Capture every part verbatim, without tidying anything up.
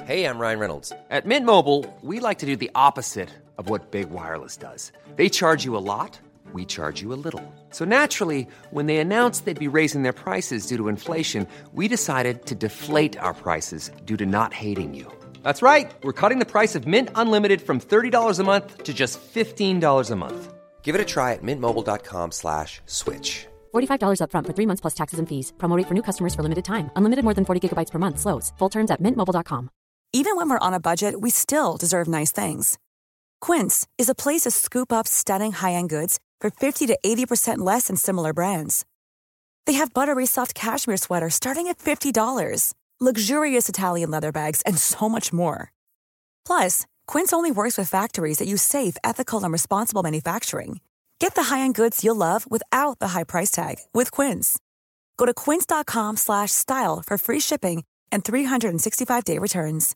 Hey, I'm Ryan Reynolds. At Mint Mobile, we like to do the opposite of what Big Wireless does. They charge you a lot, we charge you a little. So naturally, when they announced they'd be raising their prices due to inflation, we decided to deflate our prices due to not hating you. That's right. We're cutting the price of Mint Unlimited from thirty dollars a month to just fifteen dollars a month. Give it a try at mintmobile.com slash switch. forty-five dollars up front for three months plus taxes and fees. Promo rate for new customers for limited time. Unlimited more than forty gigabytes per month. Slows full terms at mint mobile dot com. Even when we're on a budget, we still deserve nice things. Quince is a place to scoop up stunning high-end goods for fifty to eighty percent less than similar brands. They have buttery soft cashmere sweaters starting at fifty dollars, luxurious Italian leather bags, and so much more. Plus, Quince only works with factories that use safe, ethical, and responsible manufacturing. Get the high-end goods you'll love without the high price tag with Quince. Go to quince.com slash style for free shipping and three sixty-five day returns.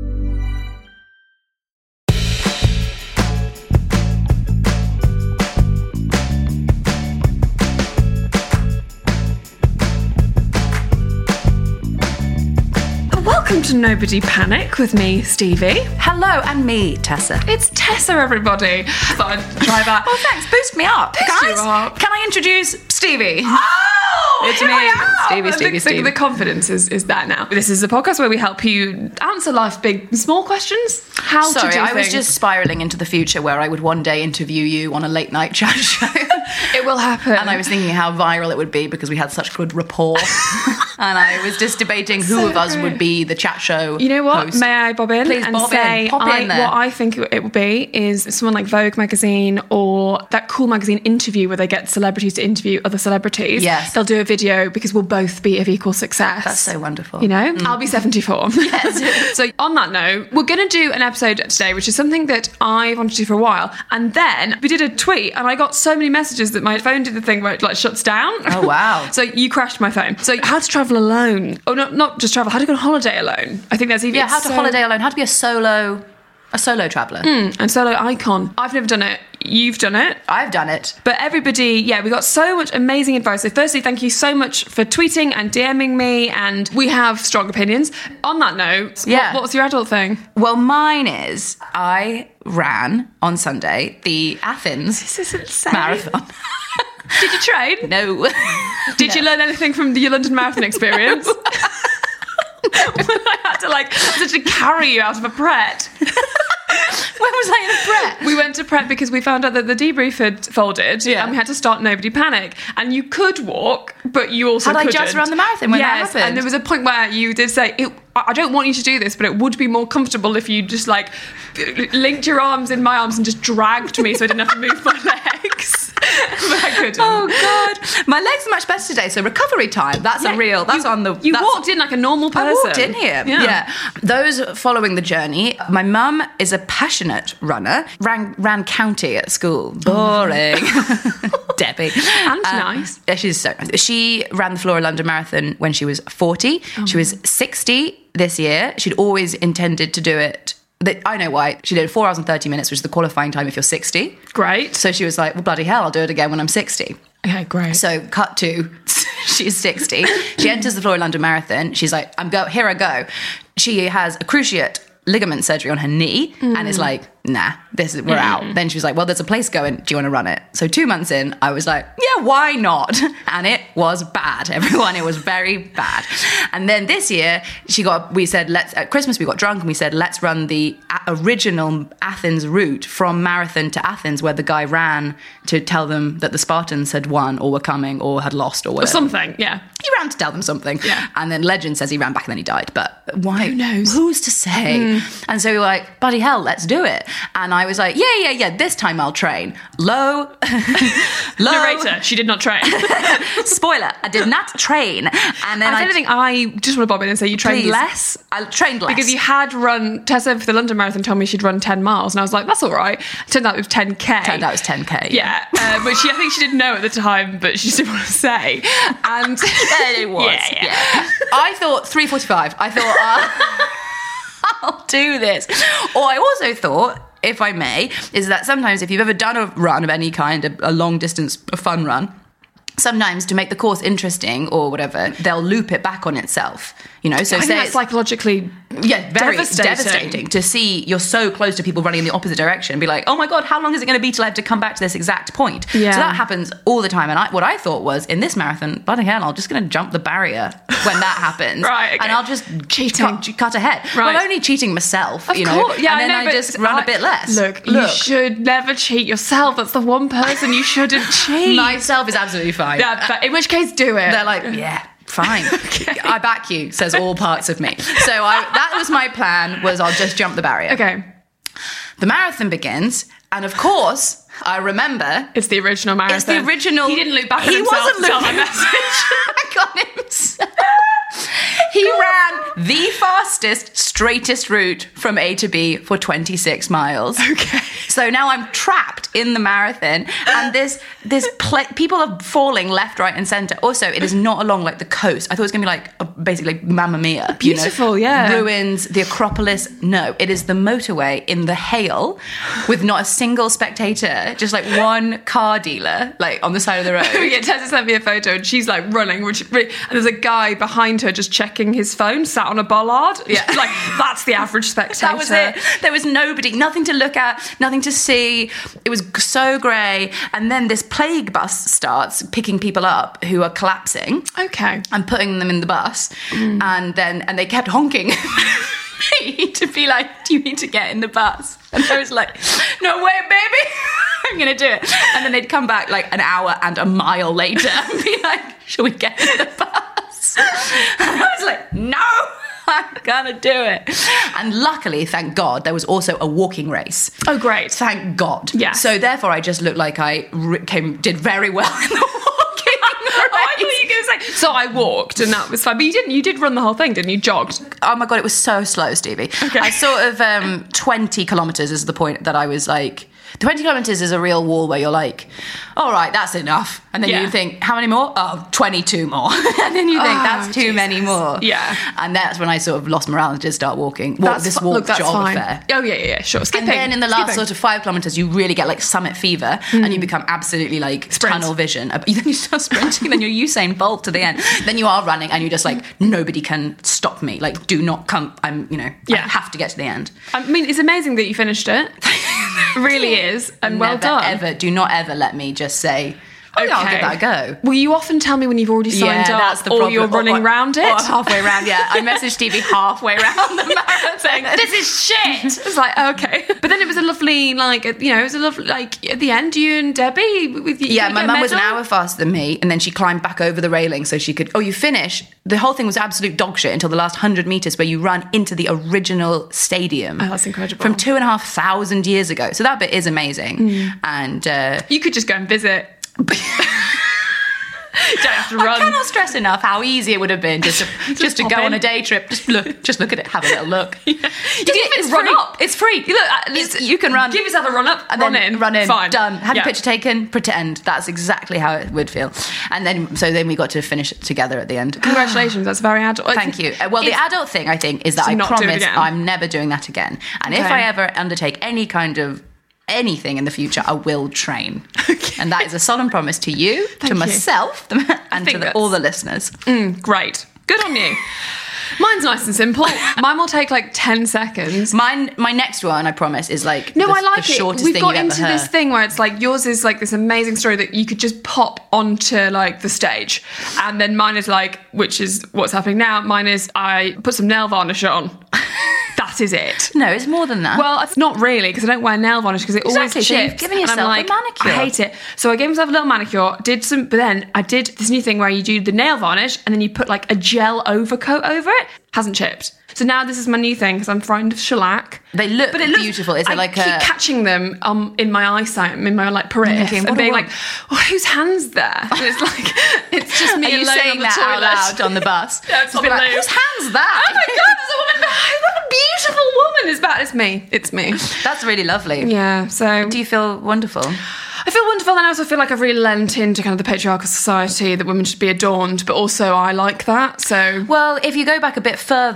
Welcome to Nobody Panic with me, Stevie. Hello, and me, Tessa. It's Tessa, everybody. Thought I'd try that. Oh, thanks. Boost me up. Boost Guys, you up. Can I introduce Stevie? Oh, It's here me, I am. Stevie, I Stevie, think Stevie. The confidence is, is there now. This is a podcast where we help you answer life's big, small questions. How Sorry, to do I was things. just spiralling into the future where I would one day interview you on a late night chat show. It will happen. And I was thinking how viral it would be because we had such good rapport. And I was just debating who So of us great. would be the chat show You know what? host. May I bob in Please and bob say in. Pop I, in there. what I think it would be is someone like Vogue magazine or that cool magazine Interview where they get celebrities to interview other celebrities. Yes. They'll do a video because we'll both be of equal success. That's so wonderful. You know? I'll be seventy-four. Yes. So on that note, we're going to do an episode today, which is something that I wanted to do for a while. And then we did a tweet and I got so many messages that my phone did the thing where it like shuts down. Oh, wow. So you crashed my phone. So how to travel alone. Oh, not, not just travel, how to go on holiday alone. I think that's even... Yeah, how to so- holiday alone, how to be a solo, a solo traveller. And solo icon. I've never done it. You've done it. I've done it. But everybody, yeah, we got so much amazing advice. So firstly, thank you so much for tweeting and DMing me, and we have strong opinions. On that note, Yeah. what, what was your adult thing? Well, mine is I ran on Sunday the Athens This is insane. marathon. Did you train? No. Did you learn anything from the London Marathon experience? When I had to like literally carry you out of a Pret. When was I in a Pret? We went to Pret because we found out that the debrief had folded, Yeah. and we had to start Nobody Panic. And you could walk, but you also Had I couldn't. just run the marathon when that yes, happened? and there was a point where you did say, it, I don't want you to do this, but it would be more comfortable if you just like linked your arms in my arms and just dragged me so I didn't have to move my legs. But I couldn't. Oh God, my legs are much better today. So recovery time. That's Yeah, a real. That's you, on the. You that's, walked in like a normal person. I walked in here. Yeah. Yeah. Those following the journey, my mum is a passionate runner. Ran ran county at school. Boring. Debbie. And Um, nice. Yeah, she's so nice. She ran the Flora London Marathon when she was forty. She was sixty this year. She'd always intended to do it. That I know why. She did four hours and thirty minutes, which is the qualifying time if you're sixty. Great. So she was like, well, bloody hell, I'll do it again when I'm sixty. Okay, great. So cut to, she's sixty. She enters the Flora London Marathon. She's like, I'm go. Here I go. She has a cruciate ligament surgery on her knee and is like, nah, this is, we're out. Then she was like, well, there's a place going. Do you want to run it? So two months in, I was like, yeah, why not? And it was bad, everyone. It was very bad. And then this year, she got, we said, let's, at Christmas, we got drunk and we said, let's run the a- original Athens route from Marathon to Athens, where the guy ran to tell them that the Spartans had won or were coming or had lost or or whatever. something, yeah. He ran to tell them something. Yeah. And then legend says he ran back and then he died. But why? Who knows? Who's to say? And so we were like, bloody hell, let's do it. And I was like, yeah, yeah, yeah, this time I'll train. Low. Low. Narrator, she did not train. Spoiler, I did not train. And then I I, don't think I just want to bob in and say you trained Please. less. I trained less. Because you had run, Tessa for the London Marathon told me she'd run ten miles, and I was like, that's all right. Turned out it was ten K. Turned out it was ten K. Yeah, uh, but she, I think she didn't know at the time, but she just didn't want to say. And it was. Yeah, yeah. I thought three forty-five. I thought, uh, I'll do this. Or I also thought, if I may, is that sometimes if you've ever done a run of any kind, a, a long distance, a fun run, sometimes to make the course interesting or whatever, they'll loop it back on itself. You know, so I say think that's it's, psychologically Yeah, very Devastating. devastating. to see you're so close to people running in the opposite direction and be like, oh my God, how long is it going to be till I have to come back to this exact point? Yeah. So that happens all the time. And I, what I thought was, in this marathon, bloody hell, I'm just going to jump the barrier when that happens. Right, okay. And I'll just Cheating. cut, cut ahead. Right. Well, only cheating myself, Of you know, course, yeah, and then I, know, I but just run I- a bit less. Look, Look. you should never cheat yourself. That's the one person you shouldn't cheat. Myself is absolutely fine. Yeah, but in which case, do it. They're like, yeah, fine. I back you, says all parts of me. So I, that was my plan, was I'll just jump the barrier. Okay. The marathon begins, and of course, I remember... It's the original marathon. It's the original... He didn't look back at he himself wasn't to tell looking my message. I got him. He ran the fastest, straightest route from A to B for twenty-six miles. Okay. So now I'm trapped in the marathon, and this this pl- people are falling left, right, and centre. Also, it is not along like the coast. I thought it was going to be like a, basically like Mamma Mia, Beautiful, you know? yeah. Ruins, the Acropolis. No, it is the motorway in the hail, with not a single spectator, just like one car dealer, like on the side of the road. Yeah, Tessa sent me a photo and she's like running, which and there's a guy behind her just checking his phone, sat on a bollard. Yeah. Like, that's the average spectator. That was it. There was nobody, nothing to look at, nothing to see. It was so grey. And then this plague bus starts picking people up who are collapsing Okay. and putting them in the bus. Mm. And then, and they kept honking me to be like, do you need to get in the bus? And I was like, no way, baby. I'm going to do it. And then they'd come back like an hour and a mile later and be like, shall we get in the bus? And I was like, no. I'm gonna do it. And luckily, thank God, there was also a walking race. Oh, great. Thank God. Yeah. So therefore, I just looked like I re- came did very well in the walking race. Oh, I thought you were going to say. So I walked and that was fine. But you didn't. You did run the whole thing, didn't you? Jogged. Oh my God, it was so slow, Stevie. Okay. I sort of, um, twenty kilometres is the point that I was like, twenty kilometres is a real wall where you're like, all right, that's enough. And then Yeah. you think, how many more? Oh, twenty-two more. And then you think, Oh, that's too Jesus. many more. Yeah. And that's when I sort of lost morale and did start walking. Walk, That's this fi- walk look, that's jog fine. affair. Oh, yeah, yeah, yeah, sure. Skipping. And then in the last Skipping. sort of five kilometres, you really get like summit fever and you become absolutely like Sprint. tunnel vision. Then you start sprinting, then you're Usain Bolt to the end. Then you are running and you're just like, nobody can stop me. Like, do not come. I'm, you know, Yeah. I have to get to the end. I mean, it's amazing that you finished it. It really is. And well Never, done. Ever, do not ever let me just say, oh yeah, I'll give that a go. Well, you often tell me when you've already signed Yeah, up that's the or problem. you're running Or- round it. Or halfway round, yeah. I messaged Stevie halfway round the marathon saying, this is shit. It's like, okay. But then it was a lovely, like, you know, it was a lovely, like, at the end, you and Debbie with you. Yeah, you my get a mum was an medal? hour faster than me, and then she climbed back over the railing so she could, oh, you finish. The whole thing was absolute dog shit until the last hundred metres where you run into the original stadium. Oh, that's incredible. From two and a half thousand years ago. So that bit is amazing. Mm. And uh, You could just go and visit. You don't have to run. I cannot stress enough how easy it would have been just to, just to pop go in. on a day trip. Just look, just look at it, have a little look. You Just- can it's even run free. up. It's free. You look, at least It's- you can run. Give yourself a run up, And run then in, run in, fine, done. Have Yeah. your picture taken, pretend. That's exactly how it would feel. And then, so then we got to finish it together at the end. Congratulations, that's very adult. Thank you. Uh, Well, the It's- adult thing, I think, is that To I not do it promise again. I'm never doing that again. And if Okay. I ever undertake any kind of anything in the future, I will train. Okay. And that is a solemn promise to you, to you. myself, and to think the, that's- all the listeners. Great. Good on you. Mine's nice and simple. Mine will take like ten seconds. Mine, my next one, I promise, is like No, the, I like the it. shortest We've thing got you've into ever this heard. thing where it's like yours is like this amazing story that you could just pop onto like the stage, and then mine is like, which is what's happening now. Mine is I put some nail varnish on. That is it. No, it's more than that. Well, it's not really because I don't wear nail varnish because it Exactly, always so chips. you've given and I'm yourself a like, manicure. I hate it. So I gave myself a little manicure. Did some, but then I did this new thing where you do the nail varnish and then you put like a gel overcoat over it. Hasn't chipped. So now this is my new thing because I'm frightened of shellac. They look But it looks beautiful. Is it I like keep a- catching them um, in my eyesight, in my like periph, Thinking, what and a being woman. like, oh, whose hand's there? And it's like, it's just me Are you alone saying on the that toilet. out loud on the bus? Yeah, it's Just be on the like, loo. whose hand's that? Oh my God, there's a woman behind. What a beautiful woman is that? It's me. It's me. That's really lovely. Yeah. So Do you feel wonderful? I feel wonderful, and I also feel like I've really lent into kind of the patriarchal society that women should be adorned, but also I like that. So Well, if you go back a bit further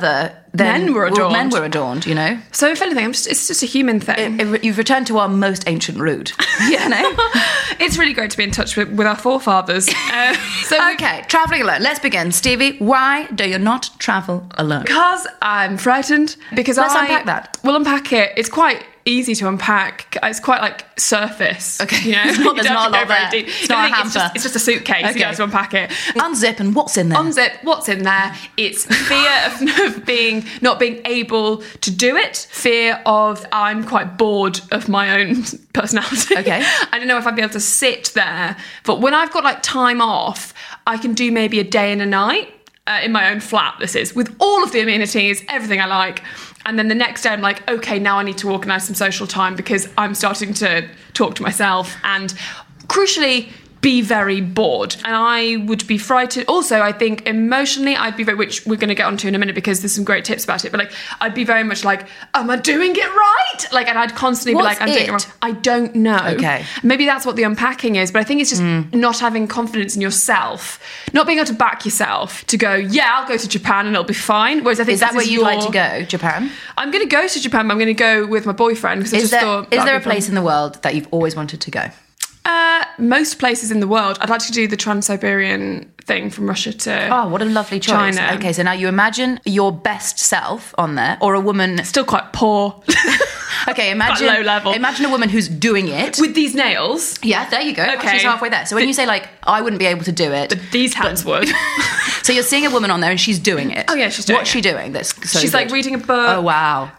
then men were well, adorned. men were adorned, you know. So if anything, I'm just, it's just a human thing. It- it- you've returned to our most ancient root. You know. It's really great to be in touch with, with our forefathers. Uh, so we- Okay, traveling alone. Let's begin, Stevie. Why do you not travel alone? Because I'm frightened. Because Let's I, unpack that. We'll unpack it. It's quite easy to unpack. It's quite like surface. Okay. You know, It's not- You there's don't not have a to lot go very there. deep. It's not a Everything- hamper. just, it's just a suitcase. Okay. You don't have to unpack it. Unzip and what's in there? Unzip, what's in there? It's fear of, of being not being able to do it. Fear of I'm quite bored of my own personality. Okay. I don't know if I'd be able to sit there. But when I've got like time off, I can do maybe a day and a night. Uh, in my own flat, this is, with all of the amenities, everything I like. And then the next day I'm like, okay, now I need to organise some social time because I'm starting to talk to myself and, crucially, be very bored. And I would be frightened. Also, I think emotionally, I'd be very, which we're going to get onto in a minute because there's some great tips about it, but like, I'd be very much like, am I doing it right? Like, and I'd constantly What's be like, I'm doing it it? wrong. I don't know. Okay. Maybe that's what the unpacking is, but I think it's just not having confidence in yourself, not being able to back yourself to go, yeah, I'll go to Japan and it'll be fine. Whereas I think Is that this where is you'd like your- to go, Japan? I'm going to go to Japan, but I'm going to go with my boyfriend because I Is just there, thought. is that'd there a be fun. place in the world that you've always wanted to go? Uh, most places in the world. I'd like to do the Trans-Siberian thing from Russia to. Oh, what a lovely choice. China. Okay, so now you imagine your best self on there, or a woman. Still quite poor. Okay, imagine low level. Imagine a woman who's doing it. With these nails. Yeah, there you go. Okay. She's halfway there. So when you say like, I wouldn't be able to do it. But these hands would. So you're seeing a woman on there and she's doing it. Oh, yeah, she's doing What's it. she doing? That's so She's like good. reading a book. Oh wow.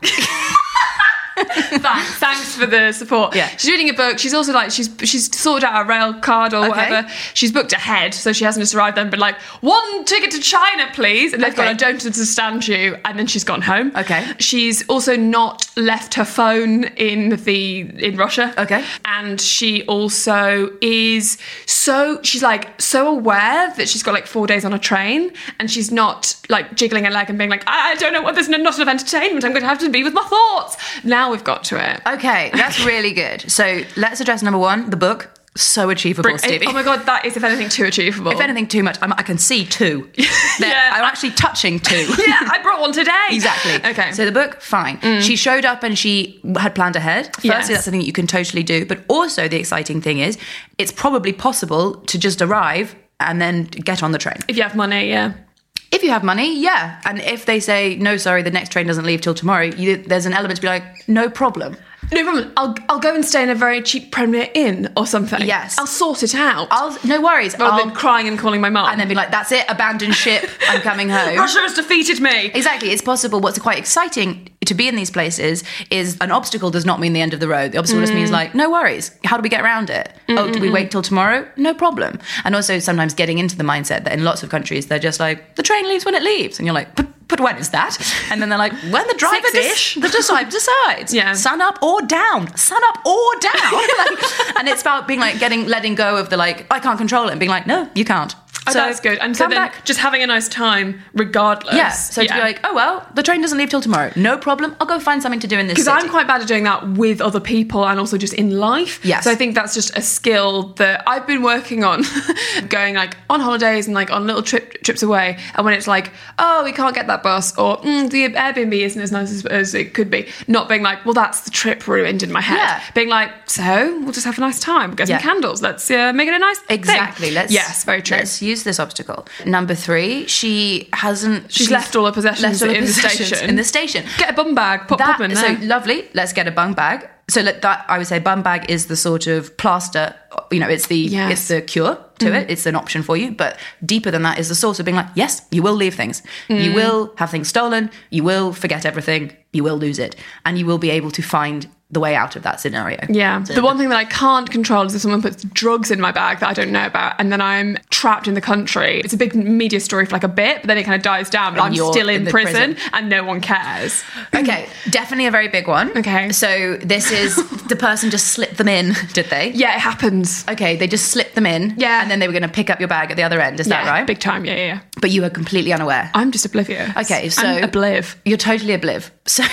Thanks, thanks for the support. Yeah. She's reading a book. She's also like she's she's sorted out a rail card or Okay. whatever. She's booked ahead, so she hasn't just arrived then. But like one ticket to China, please. And they've Okay. gone, I don't understand you. And then she's gone home. Okay. She's also not left her phone in the in Russia. Okay. And she also is so she's like so aware that she's got like four days on a train, and she's not like jiggling her leg and being like, I don't know what. There's not enough entertainment. I'm going to have to be with my thoughts. Now we've got to it. Okay, that's really good. So let's address number one, the book. So achievable, Bring- Stevie. Oh my god, that is if anything too achievable. If anything too much, I'm, I can see two. They're- Yeah. I'm actually touching two. yeah, I brought one today. Exactly. Okay. Mm. So the book, fine. She showed up and she had planned ahead. Firstly, Yes. that's something that you can totally do. But also the exciting thing is it's probably possible to just arrive and then get on the train. if you have money, yeah. If you have money, yeah. And if they say, no, sorry, the next train doesn't leave till tomorrow, you, there's an element to be like, no problem. No problem. I'll I'll go and stay in a very cheap Premier Inn or something. Yes. I'll sort it out. I'll, no worries. rather I'll, than crying and calling my mum. and then be like, that's it, abandon ship, I'm coming home. Russia has defeated me. Exactly, it's possible. What's quite exciting to be in these places is an obstacle does not mean the end of the road. The obstacle just means like, no worries. How do we get around it? Oh, do we wait till tomorrow? No problem. And also sometimes getting into the mindset that in lots of countries they're just like, the train leaves when it leaves, and you're like, but, but when is that? And then they're like, when the driver Six-ish. des- the driver decides. Yeah. Sun up or down. Sun up or down. Like, and it's about being like getting letting go of the like, I can't control it, and being like, no, you can't. Oh, that's good. And so come then back. just having a nice time regardless. Yeah. So to be like, oh well, the train doesn't leave till tomorrow. No problem. I'll go find something to do in this because city. I'm quite bad at doing that with other people and also just in life. Yes. So I think that's just a skill that I've been working on, going like on holidays and like on little trip trips away. And when it's like, oh, we can't get that bus, or mm, the Airbnb isn't as nice as, as it could be, not being like, well, that's the trip ruined in my head. Yeah. Being like, so we'll just have a nice time. Get Yeah. some candles. Let's uh, make it a nice thing. Exactly. Let's yes, very true. Let's use this obstacle. Number three, she hasn't. She's left all her possessions left all her in the possessions station. In the station. Get a bum bag. Put That, pop in so there. lovely. Let's get a bum bag. So let that I would say bum bag is the sort of plaster. You know, it's the Yes. it's the cure to it. It's an option for you. But deeper than that is the source of being like, yes, you will leave things. You will have things stolen. You will forget everything. You will lose it, and you will be able to find the way out of that scenario. Yeah. So The one thing that I can't control is if someone puts drugs in my bag that I don't know about, and then I'm trapped in the country. It's a big media story for like a bit, but then it kind of dies down. But And I'm you're still in, in the prison, prison. and no one cares. Okay, definitely a very big one. Okay. So this is the person just slipped them in, did they? Yeah, it happens. Okay, they just slipped them in. Yeah. And then they were going to pick up your bag at the other end. Is Yeah, that right? big time. Yeah, yeah, yeah. But you were completely unaware. I'm just oblivious. Okay, so I'm obliv. You're totally obliv. So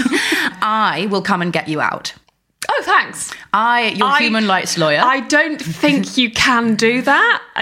I will come and get you out. Oh, thanks. I, your I- human rights lawyer. I don't think you can do that, and it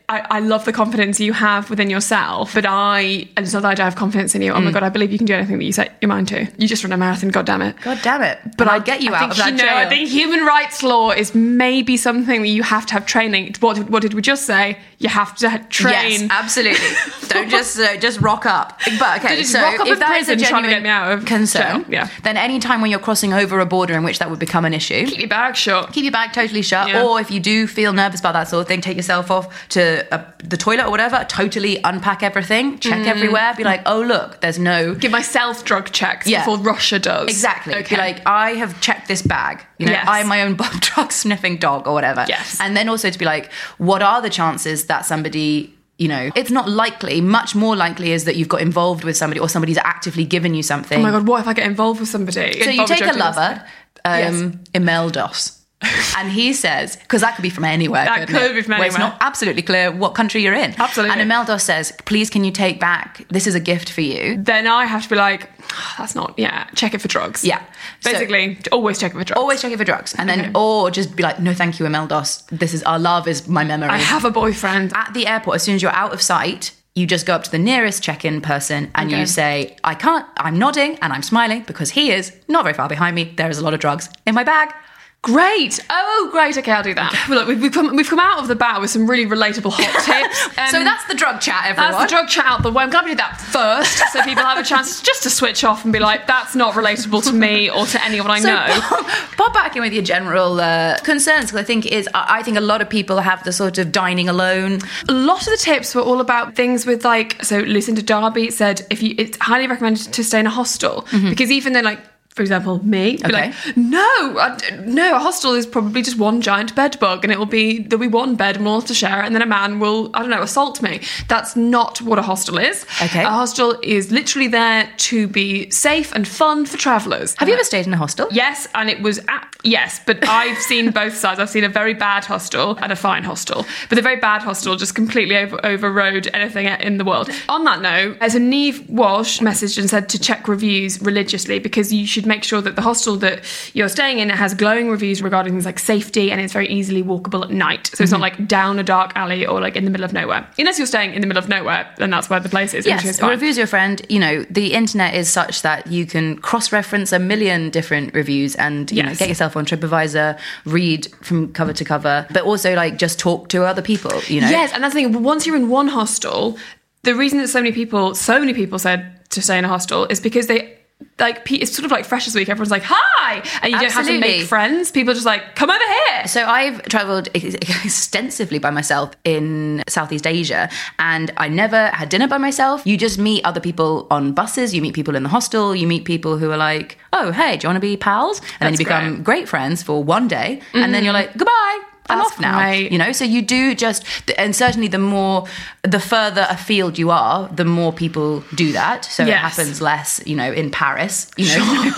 I, I love the confidence you have within yourself, but I, and it's not that I don't have confidence in you. Oh mm. my God, I believe you can do anything that you set your mind to. You just run a marathon, God damn it. God damn it. But I'll I, get you I out think, of that you know, jail. I think human rights law is maybe something that you have to have training. What, what did we just say? You have to train. Yes, absolutely. Don't just uh, just rock up. But okay, just so rock up if in that is a prison trying to genuine get me out of concern, jail, yeah. then any time when you're crossing over a border in which that would become an issue, Keep your bag shut. keep your bag totally shut. Yeah. Or if you do feel nervous about that sort of thing, take yourself off to uh, the toilet or whatever, totally unpack everything, check mm. everywhere, be like, oh look, there's no... Give myself drug checks yeah. before Russia does. Exactly. Okay. Be like, I have checked this bag. You know, Yes. I'm my own drug sniffing dog or whatever. Yes. And then also to be like, what are the chances that somebody... You know, it's not likely. Much more likely is that you've got involved with somebody or somebody's actively given you something. Oh my God, what if I get involved with somebody? So you take a lover, um, Yes. Imeldos, and he says, because that could be from anywhere. That couldn't could it? be from Where it's anywhere. not absolutely clear what country you're in. Absolutely. And Imeldos says, please can you take back, this is a gift for you. Then I have to be like, oh, that's not, yeah, check it for drugs. Yeah. So- Basically, always check it for drugs. Always check it for drugs. And then, Okay. or just be like, no, thank you, Imeldos. This is, our love is my memory. I have a boyfriend. At the airport, as soon as you're out of sight, you just go up to the nearest check-in person and Okay. you say, I can't, I'm nodding and I'm smiling because he is not very far behind me. There is a lot of drugs in my bag. Great. Oh, great. Okay, I'll do that. Well, look, we've, we've come we've come out of the bat with some really relatable hot tips. Um, So that's the drug chat, everyone. That's the drug chat out the way. I'm glad we did that first, so people have a chance just to switch off and be like, that's not relatable to me or to anyone I So know. pop, pop back in with your general uh, concerns, because I think is I I think a lot of people have the sort of dining alone. A lot of the tips were all about things with like, so Lucinda Darby said if you, it's highly recommended to stay in a hostel because even though like, for example, me, be Okay. like, no, I, no, a hostel is probably just one giant bed bug and it will be, there'll be one bed and we'll all have to share and then a man will, I don't know, assault me. That's not what a hostel is. Okay. A hostel is literally there to be safe and fun for travellers. Have you ever stayed in a hostel? Yes, and it was, at, yes, but I've seen both sides. I've seen a very bad hostel and a fine hostel. But the very bad hostel just completely over, overrode anything in the world. On that note, as a Neve Walsh messaged and said to check reviews religiously because you should make sure that the hostel that you're staying in has glowing reviews regarding things like safety and it's very easily walkable at night. So it's not like down a dark alley or like in the middle of nowhere. Unless you're staying in the middle of nowhere, then that's where the place is. which is Yes, fine. reviews your friend. You know, the internet is such that you can cross-reference a million different reviews and you know, Yes. get yourself on TripAdvisor, read from cover to cover, but also like just talk to other people, you know? Yes, and that's the thing. Once you're in one hostel, the reason that so many people, so many people said to stay in a hostel is because they, like, pe- it's sort of like Freshers Week. Everyone's like, hi! And you don't have to Absolutely. make friends. People are just like, come over here. So I've travelled extensively by myself in Southeast Asia and I never had dinner by myself. You just meet other people on buses, you meet people in the hostel, you meet people who are like, oh, hey, do you want to be pals? And then you That's become great. great friends for one day and then you're like, goodbye. I'm That's off now, great. you know. So you do just, and certainly the more, the further afield you are, the more people do that. So it Yes. happens less, you know, in Paris. You know,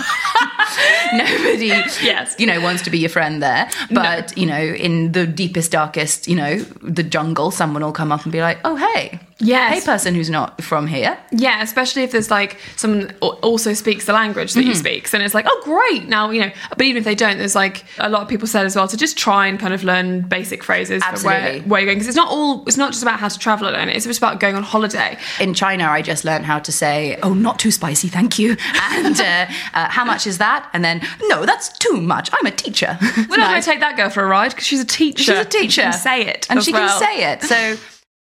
nobody, Yes. you know, wants to be your friend there. But you know, in the deepest, darkest, you know, the jungle, someone will come up and be like, "Oh, hey, Yes. hey, person who's not from here." Yeah, especially if there's like someone that al- also speaks the language that Mm-hmm. you speak. And it's like, oh, great. Now, you know, but even if they don't, there's like a lot of people said as well to just try and kind of learn basic phrases for where, Absolutely. where you're going. Because it's not all, it's not just about how to travel alone. It's just about going on holiday. In China, I just learned how to say, "Oh, not too spicy, thank you," and uh, uh, "How much is that?" And then, "No, that's too much. I'm a teacher." We're not going to take that girl for a ride because she's a teacher. She's a teacher. She can say it. and as she well. can say it. So.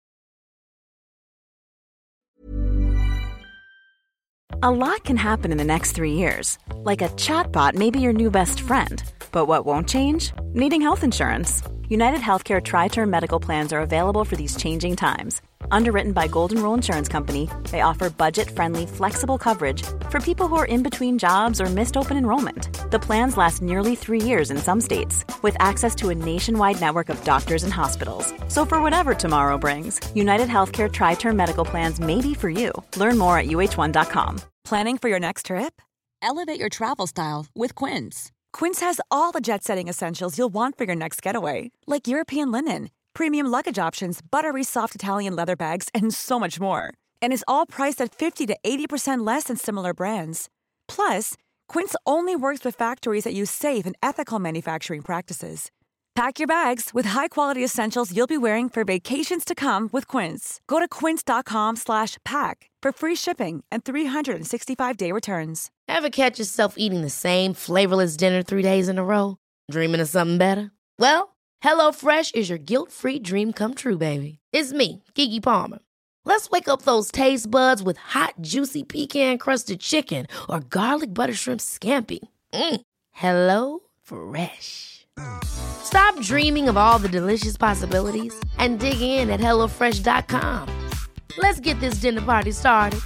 A lot can happen in the next three years. Like a chatbot may be your new best friend. But what won't change? Needing health insurance. United Healthcare Tri-Term Medical Plans are available for these changing times. Underwritten by Golden Rule Insurance Company, they offer budget-friendly, flexible coverage for people who are in between jobs or missed open enrollment. The plans last nearly three years in some states, with access to a nationwide network of doctors and hospitals. So for whatever tomorrow brings, United Healthcare Tri-Term Medical Plans may be for you. Learn more at U H one dot com. Planning for your next trip? Elevate your travel style with Quince. Quince has all the jet-setting essentials you'll want for your next getaway, like European linen, premium luggage options, buttery soft Italian leather bags, and so much more. And is all priced at fifty to eighty percent less than similar brands. Plus, Quince only works with factories that use safe and ethical manufacturing practices. Pack your bags with high-quality essentials you'll be wearing for vacations to come with Quince. Go to quince.com slash pack for free shipping and three sixty-five day returns. Ever catch yourself eating the same flavorless dinner three days in a row? Dreaming of something better? Well, HelloFresh is your guilt-free dream come true, baby. It's me, Keke Palmer. Let's wake up those taste buds with hot, juicy pecan-crusted chicken or garlic butter shrimp scampi. Mm. Hello Fresh. Stop dreaming of all the delicious possibilities and dig in at hello fresh dot com. Let's get this dinner party started.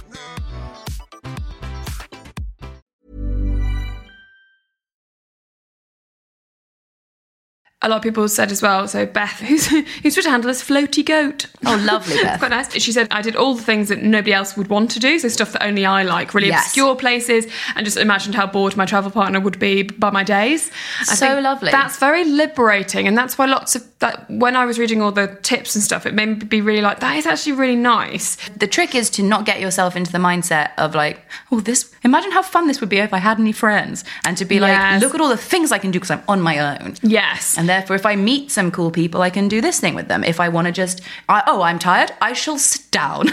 A lot of people said as well, so Beth, who's, who's Twitter handle is Floaty Goat. Oh, lovely, Beth. Quite nice. She said, I did all the things that nobody else would want to do, so stuff that only I like, really Yes. obscure places, and just imagined how bored my travel partner would be by my days. I So think lovely. That's very liberating, and that's why lots of that, when I was reading all the tips and stuff, it made me be really like, that is actually really nice. The trick is to not get yourself into the mindset of like, oh, this, imagine how fun this would be if I had any friends. And to be like, Yes. look at all the things I can do because I'm on my own. Yes. And therefore, if I meet some cool people, I can do this thing with them. If I want to just, I, oh, I'm tired, I shall sit down.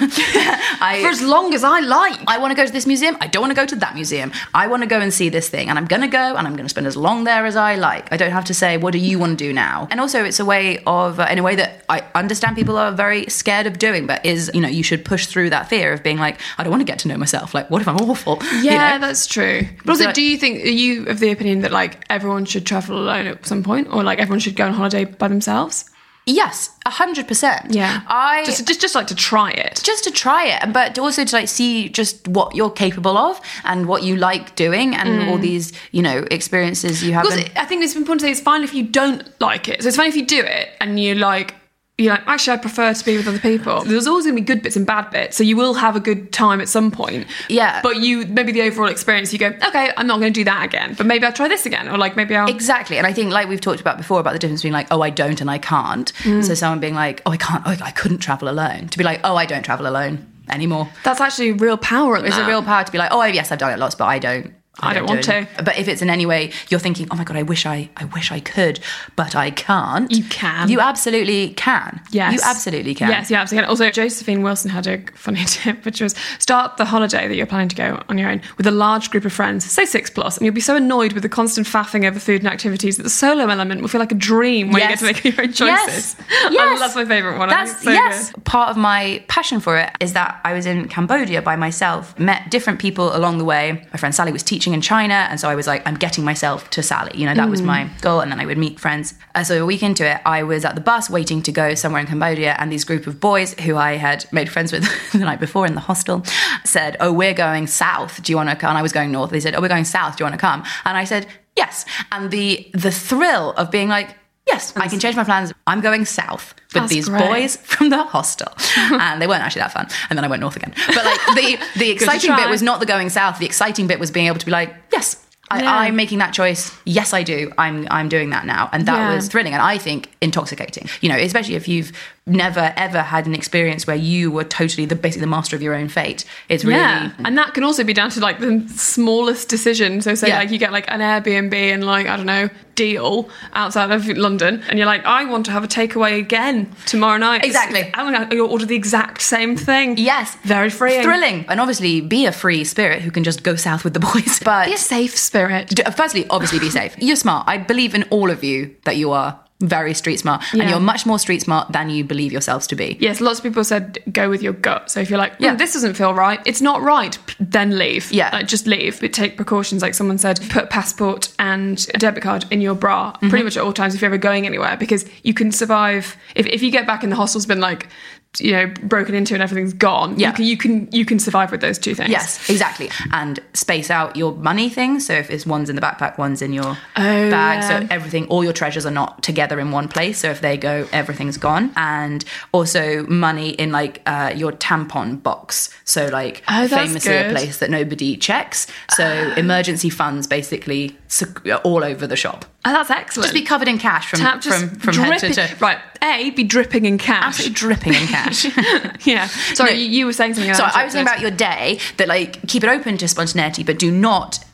I, For as long as I like. I want to go to this museum. I don't want to go to that museum. I want to go and see this thing. And I'm going to go and I'm going to spend as long there as I like. I don't have to say, what do you want to do now? And also it's a way of, uh, in a way that I understand people are very scared of doing, but is, you know, you should push through that fear of being like, I don't want to get to know myself. Like, what if I'm awful? Yeah, You know? that's true. But also, So- do you think, are you of the opinion that like everyone should travel alone at some point, or like everyone should go on holiday by themselves? Yes, a hundred percent. Yeah, I just just just like to try it. just to try it, but also to like see just what you're capable of and what you like doing and all these, you know, experiences you have. Because I think it's important to say it's fine if you don't like it. So it's fine if you do it and you like. You're like, actually, I prefer to be with other people. There's always going to be good bits and bad bits, so you will have a good time at some point. Yeah. But you, maybe the overall experience, you go, okay, I'm not going to do that again, but maybe I'll try this again, or like maybe I'll... Exactly. And I think like we've talked about before about the difference between like, oh, I don't and I can't. So someone being like, oh, I can't, oh, I couldn't travel alone. To be like, oh, I don't travel alone anymore. That's actually real power in It's that. a real power to be like, oh, yes, I've done it lots, but I don't. I don't want do it. to. But if it's in any way you're thinking, oh my God, I wish I, I wish I could, but I can't. You can. You absolutely can. Yes. You absolutely can. Yes, you absolutely can. Also, Josephine Wilson had a funny tip, which was start the holiday that you're planning to go on your own with a large group of friends, say six plus, and you'll be so annoyed with the constant faffing over food and activities that the solo element will feel like a dream where Yes. you get to make your own choices. Yes. Yes. That's my favourite one. I That's, think it's so yes. good. Part of my passion for it is that I was in Cambodia by myself, met different people along the way. My friend Sally was teaching in China, and so I was like, I'm getting myself to Sally. You know, that was my goal, and then I would meet friends. Uh, so a week into it, I was at the bus waiting to go somewhere in Cambodia, and these group of boys who I had made friends with the night before in the hostel said, oh, we're going south. Do you want to come? And I was going north. They said, oh, we're going south. Do you want to come? And I said, yes. And the the thrill of being like, yes, I can change my plans. I'm going south with That's these great. boys from the hostel. And they weren't actually that fun. And then I went north again. But like the, the exciting try. bit was not the going south. The exciting bit was being able to be like, yes, I, Yeah. I'm making that choice. Yes, I do. I'm I'm doing that now. And that Yeah. was thrilling. And I think intoxicating, you know, especially if you've never, ever had an experience where you were totally the basically the master of your own fate. It's really... Yeah, and that can also be down to like the smallest decision. So say Yeah. like you get like an Airbnb and like, I don't know, deal outside of London, and you're like, I want to have a takeaway again tomorrow night. Exactly. I'm going to order the exact same thing. Yes. Very freeing. Thrilling. And obviously be a free spirit who can just go south with the boys. But Be a safe spirit. D- Firstly, obviously be safe. You're smart. I believe in all of you that you are very street smart. Yeah. And you're much more street smart than you believe yourselves to be. Yes, lots of people said go with your gut. So if you're like, Yeah. yeah. this doesn't feel right, it's not right, p- then leave. Yeah. Like just leave, but take precautions. Like someone said, put a passport and a debit card in your bra Mm-hmm. pretty much at all times if you're ever going anywhere, because you can survive. If, if you get back and the hostel's been like, you know, broken into and everything's gone, Yeah. you can you can you can survive with those two things. Yes, exactly. And space out your money things. So if it's one's in the backpack, one's in your Oh, bag. yeah. So everything, all your treasures are not together in one place. So if they go, everything's gone. And also money in like uh, your tampon box. So like Oh, that's famously a good. place that nobody checks. So emergency funds basically sec- all over the shop. Oh, that's excellent. Just be covered in cash from Tap- just from, from head to dripping- toe. Right, A, be dripping in cash. Absolutely dripping in cash. Yeah. Sorry, No. you, you were saying something. So about I was thinking about your day that like keep it open to spontaneity, but do not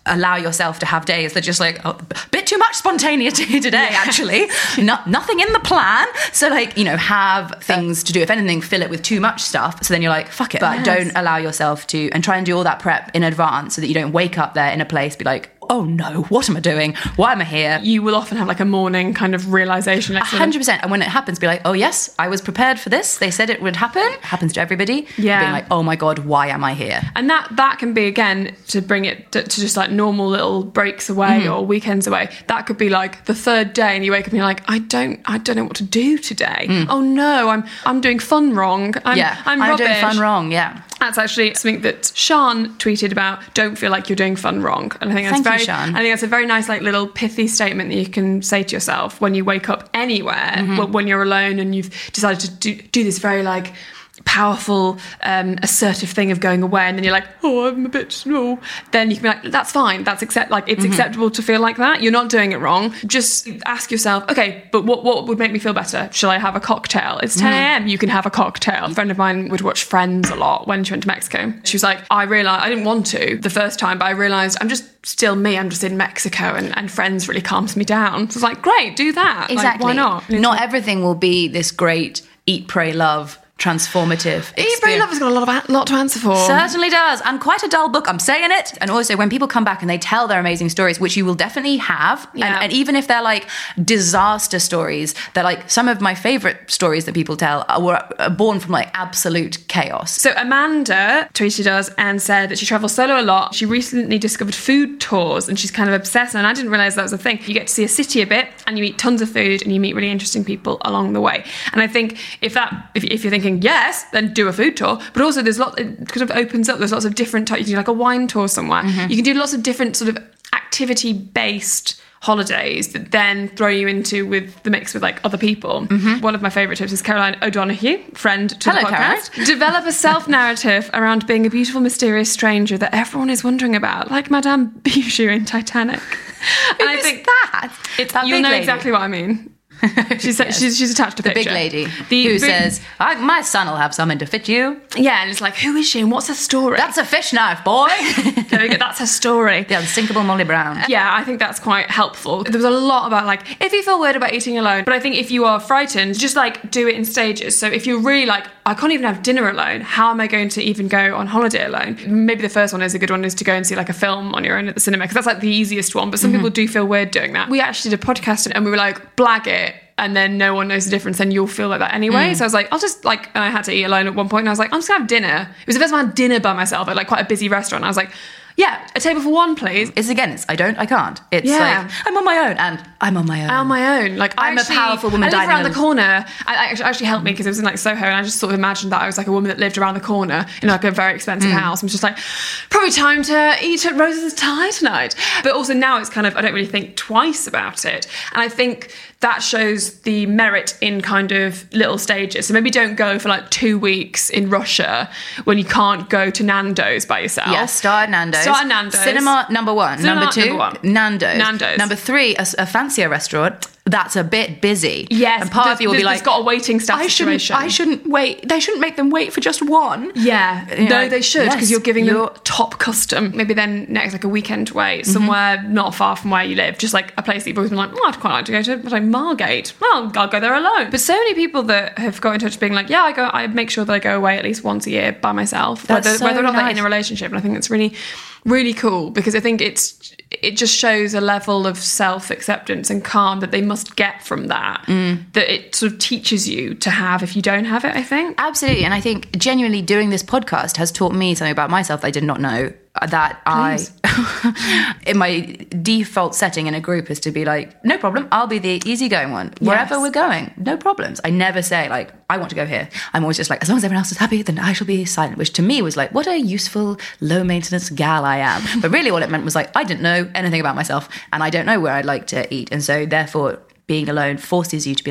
allow yourself to have days that just like, oh, a bit too much spontaneity today, actually. no, nothing in the plan. So like, you know, have things to do. If anything, fill it with too much stuff. So then you're like, fuck it. But yes. don't allow yourself to, and try and do all that prep in advance so that you don't wake up there in a place, be like, oh no, what am I doing? Why am I here? You will often have like a morning kind of realization. Like one hundred percent. And when it happens, be like, oh yes, I was prepared for this. They said it would happen. It happens to everybody. Yeah. Being like, oh my God, why am I here? And that that can be, again, to bring it to, to just like normal little breaks away mm-hmm. or weekends away. That could be like the third day and you wake up and you're like, I don't I don't know what to do today. Mm. Oh no, I'm I'm doing fun wrong. I'm, yeah, I'm, I'm rubbish. doing fun wrong, yeah. That's actually something that Sean tweeted about. Don't feel like you're doing fun wrong. And I think that's Thank very you, Sean. I think that's a very nice, like, little pithy statement that you can say to yourself when you wake up anywhere, mm-hmm. when you're alone and you've decided to do, do this very like powerful, um, assertive thing of going away, and then you're like, oh, I'm a bit small. Then you can be like, that's fine. That's accept like it's mm-hmm. acceptable to feel like that. You're not doing it wrong. Just ask yourself, okay, but what what would make me feel better? Shall I have a cocktail? It's ten a.m. Mm. You can have a cocktail. A friend of mine would watch Friends a lot when she went to Mexico. She was like, I realized I didn't want to the first time, but I realized I'm just still me. I'm just in Mexico, and, and Friends really calms me down. So it's like, great, do that. Exactly. Like, why not? Not everything will be this great eat, pray, love transformative experience. Eat, Pray, Love has got a lot of a lot to answer for. Certainly does, and quite a dull book. I'm saying it. And also, when people come back and they tell their amazing stories, which you will definitely have, yeah. and, and even if they're like disaster stories, they're like some of my favorite stories that people tell are, were born from like absolute chaos. So Amanda tweeted us and said that she travels solo a lot. She recently discovered food tours, and she's kind of obsessed. And I didn't realize that was a thing. You get to see a city a bit, and you eat tons of food, and you meet really interesting people along the way. And I think if that, if, if you're thinking yes, then do a food tour. But also there's lots, it kind of opens up, there's lots of different types. You can do like a wine tour somewhere. Mm-hmm. You can do lots of different sort of activity-based holidays that then throw you into with the mix with like other people. Mm-hmm. One of my favourite tips is Caroline O'Donoghue, friend to Hello, the podcast. Caroline. Develop a self-narrative around being a beautiful, mysterious stranger that everyone is wondering about, like Madame Bijou in Titanic. And I think that it's, that you'll know lady. Exactly what I mean. She's, yes. she's she's attached a the picture. The big lady the, who big, says, my son will have something to fit you. Yeah, and it's like, who is she and what's her story? That's a fish knife, boy. There we go, that's her story. The unsinkable Molly Brown. Yeah, I think that's quite helpful. There was a lot about like, if you feel weird about eating alone, but I think if you are frightened, just like do it in stages. So if you're really like, I can't even have dinner alone, how am I going to even go on holiday alone? Maybe the first one is a good one, is to go and see like a film on your own at the cinema, because that's like the easiest one, but some mm-hmm. people do feel weird doing that. We actually did a podcast and we were like, blag it, and then no one knows the difference, then you'll feel like that anyway. Mm. So I was like, I'll just like, and I had to eat alone at one point, and I was like, I'm just gonna have dinner. It was the first time I had dinner by myself at like quite a busy restaurant. I was like, yeah, a table for one, please. It's again, it's I don't, I can't. It's yeah. like, I'm on my own, and I'm on my own. I'm on my own. Like, I'm actually, a powerful woman. I live around in the corner. I, I actually, actually helped me because it was in like Soho, and I just sort of imagined that I was like a woman that lived around the corner in like a very expensive mm. house. I'm just like, probably time to eat at Rose's Thai tonight. But also now it's kind of, I don't really think twice about it. And I think that shows the merit in kind of little stages. So maybe don't go for like two weeks in Russia when you can't go to Nando's by yourself. Yeah, start at Nando's. Start at Nando's. Cinema, number one. Cinema, number two, number one. Nando's. Nando's. Number three, a, a fancier restaurant that's a bit busy. Yes. And part of you will be like, it's got a waiting staff I situation. Shouldn't, I shouldn't wait. They shouldn't make them wait for just one. Yeah. You no, know, they should, because yes, you're giving you're, them top custom. Maybe then next, like a weekend away, somewhere mm-hmm. not far from where you live, just like a place that you've always been like, oh, I'd quite like to go to, like Margate. Well, I'll go there alone. But so many people that have got in touch being like, yeah, I go, I make sure that I go away at least once a year by myself, That's whether, so whether or not nice. they're in a relationship. And I think that's really, really cool, because I think it's, it just shows a level of self-acceptance and calm that they must get from that, mm. that it sort of teaches you to have if you don't have it, I think. Absolutely. And I think genuinely doing this podcast has taught me something about myself that I did not know, that Please. I, in my default setting in a group is to be like, no problem, I'll be the easygoing one. Wherever yes. we're going, no problems. I never say like, I want to go here. I'm always just like, as long as everyone else is happy, then I shall be silent, which to me was like, what a useful, low maintenance gal I am. But really what it meant was like, I didn't know anything about myself, and I don't know where I'd like to eat. And so therefore being alone forces you to be like,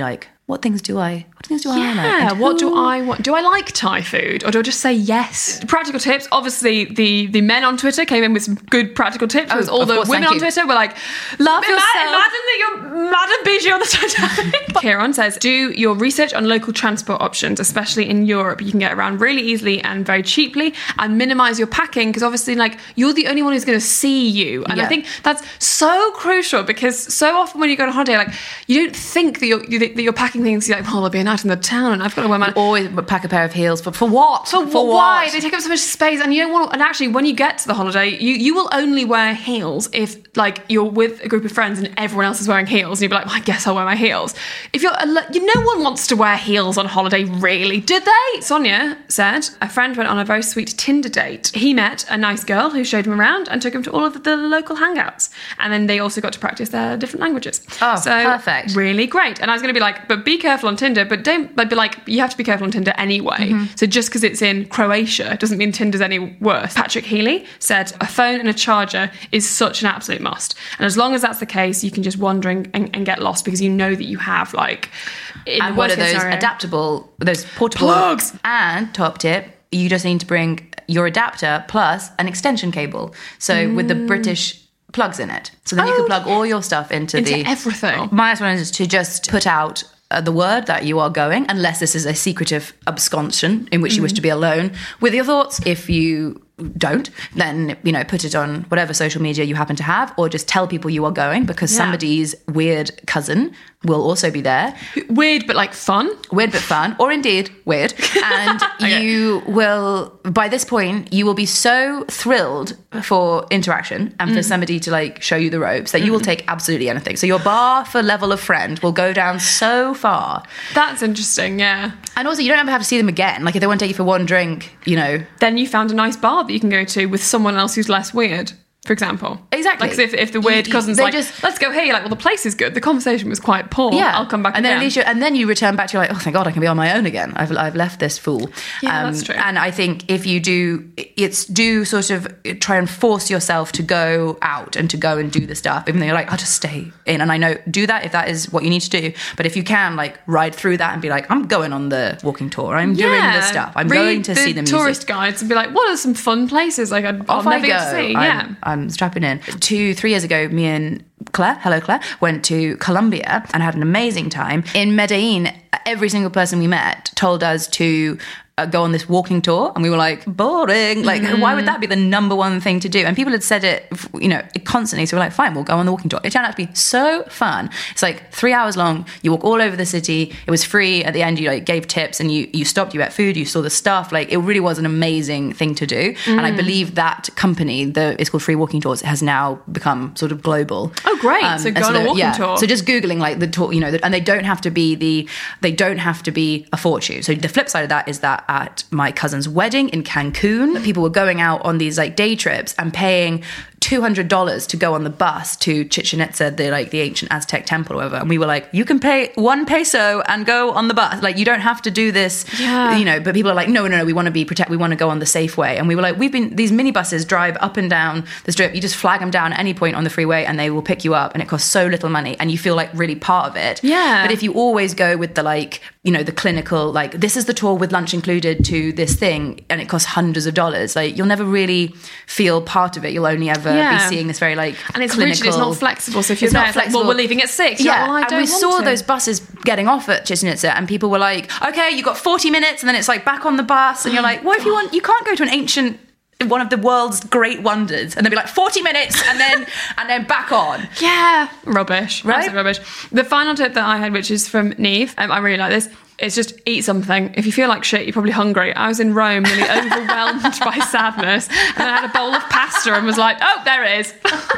what things do I, what things do I like? Yeah, And what do who- I want? Do I like Thai food or do I just say yes? Practical tips. Obviously, the, the men on Twitter came in with some good practical tips. Because Oh, all of the course, women thank on you. Twitter were like, love yourself. Imagine that you're Madame Bijou on the Titanic. Kieran says, do your research on local transport options, especially in Europe. You can get around really easily and very cheaply, and minimise your packing because obviously, like, you're the only one who's going to see you. And I Yeah. think that's so crucial because so often when you go on holiday, like, you don't think that you're, that you're packing things, you're like, well, there'll be a night in the town and I've got to wear my... Always pack a pair of heels, but for what? For, For why? what? They take up so much space, and you don't want. And actually, when you get to the holiday, you, you will only wear heels if, like, you're with a group of friends and everyone else is wearing heels, and you'll be like, well, I guess I'll wear my heels. If you're, you, no one wants to wear heels on holiday, really, did they? Sonia said a friend went on a very sweet Tinder date. He met a nice girl who showed him around and took him to all of the, the local hangouts, and then they also got to practice their different languages. Oh, so perfect. Really great. And I was going to be like, but be careful on Tinder, but don't. But be like, you have to be careful on Tinder anyway. Mm-hmm. So just because it's in Croatia doesn't mean Tinder's any worse. Patrick Healy said a phone and a charger is such an absolute must. And as long as that's the case, you can just wander and, and, and get lost because you know that you have, like, in And the what worst are case those scenario- adaptable, those portable Plugs. And top tip, you just need to bring your adapter plus an extension cable. So with the British plugs in it, so then you Oh. can plug all your stuff into, Into the everything. My last one is to just put out uh, the word that you are going, unless this is a secretive absconsion in which you wish to be alone with your thoughts. If you don't, then, you know, put it on whatever social media you happen to have, or just tell people you are going, because Yeah. somebody's weird cousin will also be there. Weird, but like fun. Weird but fun, or indeed weird. And you will, by this point, you will be so thrilled for interaction and for somebody to, like, show you the ropes that you will take absolutely anything. So your bar for level of friend will go down so far. That's interesting, yeah. And also, you don't ever have to see them again. Like, if they want to take you for one drink, you know. Then you found a nice bar that you can go to with someone else who's less weird, for example. Exactly. Like, if, if the weird You- you- cousin's they like, just- let's go here, you're like, well, the place is good. The conversation was quite poor. Yeah, I'll come back and again. then at least you and then you return back to, you're like, oh, thank God, I can be on my own again. I've I've left this fool. Yeah, that's true. And I think if you do, it's do sort of try and force yourself to go out and to go and do the stuff, even though you're like, I'll just stay in. And I know, do that if that is what you need to do. But if you can, like, ride through that and be like, I'm going on the walking tour. I'm doing Yeah. the stuff. I'm Read going to see the music. tourist guides and be like, what are some fun places like I'd, I'll Off I never go. get to see? I'm, Yeah. I'm strapping in. Two, three years ago, me and Claire, hello Claire, went to Colombia and had an amazing time. In Medellin, every single person we met told us to uh, go on this walking tour, and we were like, boring. Like, Mm-hmm. why would that be the number one thing to do? And people had said it, you know, constantly. So we're like, fine, we'll go on the walking tour. It turned out to be so fun. It's like three hours long. You walk all over the city. It was free. At the end, you like gave tips, and you you stopped. You ate food. You saw the stuff. Like, it really was an amazing thing to do. And I believe that company, the it's called Free Walking Tours, has now become sort of global. Oh, great. So and go on so a the- walking yeah. tour. So just Googling like the tour, you know, the, and they don't have to be the, they don't have to be a fortune. So the flip side of that is that at my cousin's wedding in Cancun, people were going out on these like day trips and paying two hundred dollars to go on the bus to Chichen Itza, the like the ancient Aztec temple or whatever. And we were like, you can pay one peso and go on the bus. Like, you don't have to do this, Yeah. you know, but people are like, no, no, no, we want to be protect, we want to go on the safe way. And we were like, we've been, these minibuses drive up and down the strip. You just flag them down at any point on the freeway and they will pick you up, and it costs so little money and you feel like really part of it. Yeah. But if you always go with the like, you know, the clinical, like, this is the tour with lunch included to this thing and it costs hundreds of dollars, like, you'll never really feel part of it. You'll only ever Yeah. be seeing this very like And it's clinical, rigid, it's not flexible. So if you're It's there, not it's like, flexible. well, we're leaving at six. You're Yeah, like, well, I and don't we want saw to. those buses getting off at Chichen Itza, and people were like, okay, you got forty minutes, and then it's like back on the bus, and you're like, what if you want, you can't go to an ancient, one of the world's great wonders, and they'll be like forty minutes, and then and then back on. Yeah, rubbish. Right? Absolute rubbish. The final tip that I had, which is from Neve, um, I really like this. It's just eat something. If you feel like shit, you're probably hungry. I was in Rome, nearly overwhelmed by sadness, and I had a bowl of pasta and was like, "Oh, there it is."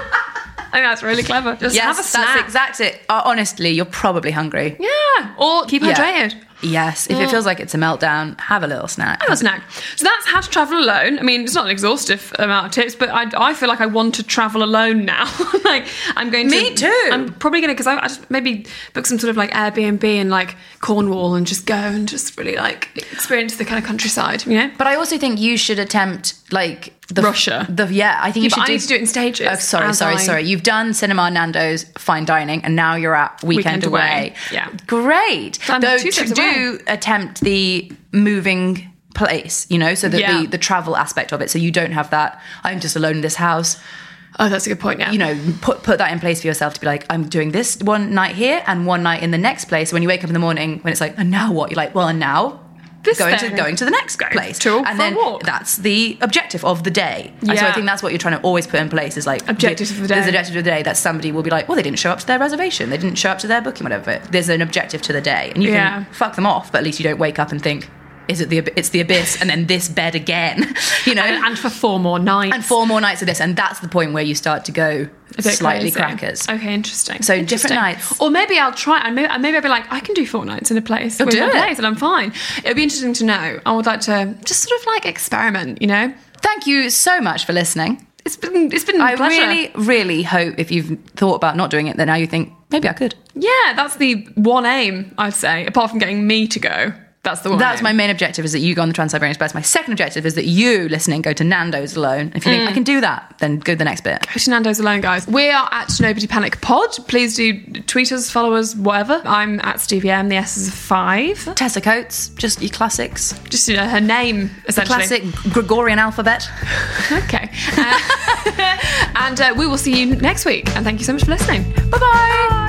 I think that's really clever. Just Yes, have a snack. that's exactly it. Uh, honestly, you're probably hungry. Yeah, or keep Yeah. hydrated. Yes, if it feels like it's a meltdown, have a little snack. Have a snack. So that's how to travel alone. I mean, it's not an exhaustive amount of tips, but I, I feel like I want to travel alone now. Like, I'm going to... Me too. I'm probably going to, because I, I just maybe book some sort of like Airbnb in like Cornwall and just go and just really like experience the kind of countryside, you know? But I also think you should attempt like... The, Russia. The, yeah, I think Yeah, you should but I do... need to do it in stages. Oh, sorry, as sorry, I- sorry. You've done cinema, Nando's, fine dining, and now you're at Weekend, Weekend Away. Away. Yeah. Great. I'm Though two to steps do away. attempt the moving place, you know, so that Yeah. the, the travel aspect of it, so you don't have that, I'm just alone in this house. Oh, that's a good point, yeah. You know, put put that in place for yourself to be like, I'm doing this one night here and one night in the next place. When you wake up in the morning, when it's like, and now what? You're like, well, and now... This going to then. going to the next Going place, to- and for a then walk. that's the objective of the day. And so I Yeah. think that's what you're trying to always put in place is like Objective of the day. There's an objective of the day that somebody will be like, well, they didn't show up to their reservation, they didn't show up to their booking, whatever. There's an objective to the day, and you Yeah. can fuck them off, but at least you don't wake up and think, is it the ab- it's the abyss, and then this bed again, you know, and, and for four more nights. and four more nights of this, and that's the point where you start to go A bit slightly crazy. crackers. Okay, interesting. So Interesting. different nights. Or maybe I'll try, and maybe, and maybe I'll be like, I can do four nights in a place. Oh, with do my it. place, and I'm fine. It'd be interesting to know. I would like to just sort of like experiment, you know? Thank you so much for listening. It's been, it's been a I pleasure. really, really hope if you've thought about not doing it, then now you think, maybe I could. Yeah, that's the one aim, I'd say, apart from getting me to go. That's the one That's aim. my main objective, is that you go on the Trans-Siberian Express. My second objective is that you, listening, go to Nando's alone. If you think, I can do that, then go to the next bit. Go to Nando's alone, guys. We are at Nobody Panic Pod. Please do tweet us, follow us, whatever. I'm at Stevie M. The S is a five. Tessa Coates, just your classics. Just, you know, her name, essentially. Classic Gregorian alphabet. Okay. Uh, and uh, we will see you next week. And thank you so much for listening. Bye-bye.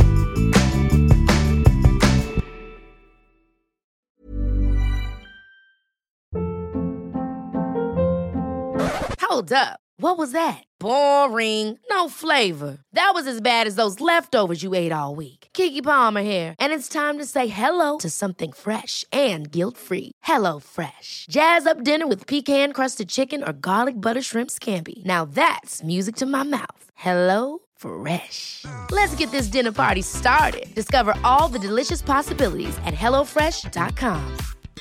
Hold up. What was that? Boring. No flavor. That was as bad as those leftovers you ate all week. Keke Palmer here, and it's time to say hello to something fresh and guilt-free. Hello Fresh. Jazz up dinner with pecan-crusted chicken or garlic butter shrimp scampi. Now that's music to my mouth. Hello Fresh. Let's get this dinner party started. Discover all the delicious possibilities at hello fresh dot com.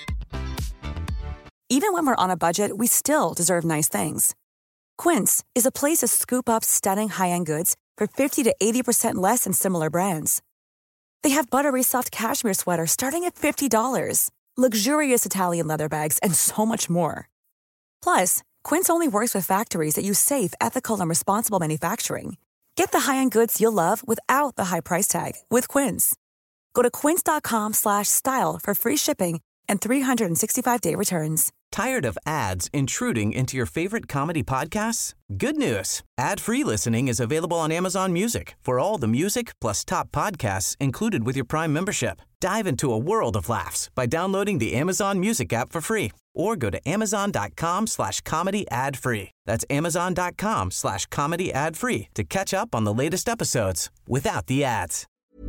Even when we're on a budget, we still deserve nice things. Quince is a place to scoop up stunning high-end goods for fifty to eighty percent less than similar brands. They have buttery soft cashmere sweaters starting at fifty dollars, luxurious Italian leather bags, and so much more. Plus, Quince only works with factories that use safe, ethical, and responsible manufacturing. Get the high-end goods you'll love without the high price tag with Quince. Go to quince.com slash style for free shipping and three sixty-five day returns. Tired of ads intruding into your favorite comedy podcasts? Good news. Ad-free listening is available on Amazon Music for all the music plus top podcasts included with your Prime membership. Dive into a world of laughs by downloading the Amazon Music app for free or go to amazon.com slash comedy ad free. That's amazon.com slash comedy ad free to catch up on the latest episodes without the ads.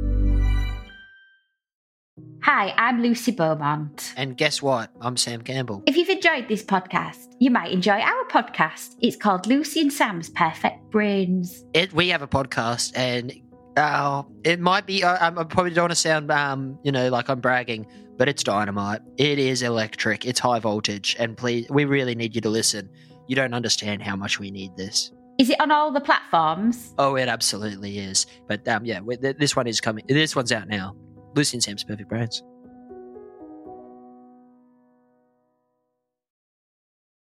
Hi, I'm Lucy Beaumont. And guess what? I'm Sam Campbell. If you've enjoyed this podcast, you might enjoy our podcast. It's called Lucy and Sam's Perfect Brains. It, we have a podcast, and uh, it might be, I, I probably don't want to sound, um, you know, like I'm bragging, but it's dynamite. It is electric. It's high voltage. And please, we really need you to listen. You don't understand how much we need this. Is it on all the platforms? Oh, it absolutely is. But um, yeah, we- th- this one is coming. This one's out now. Lucy and Sam's Perfect Brains.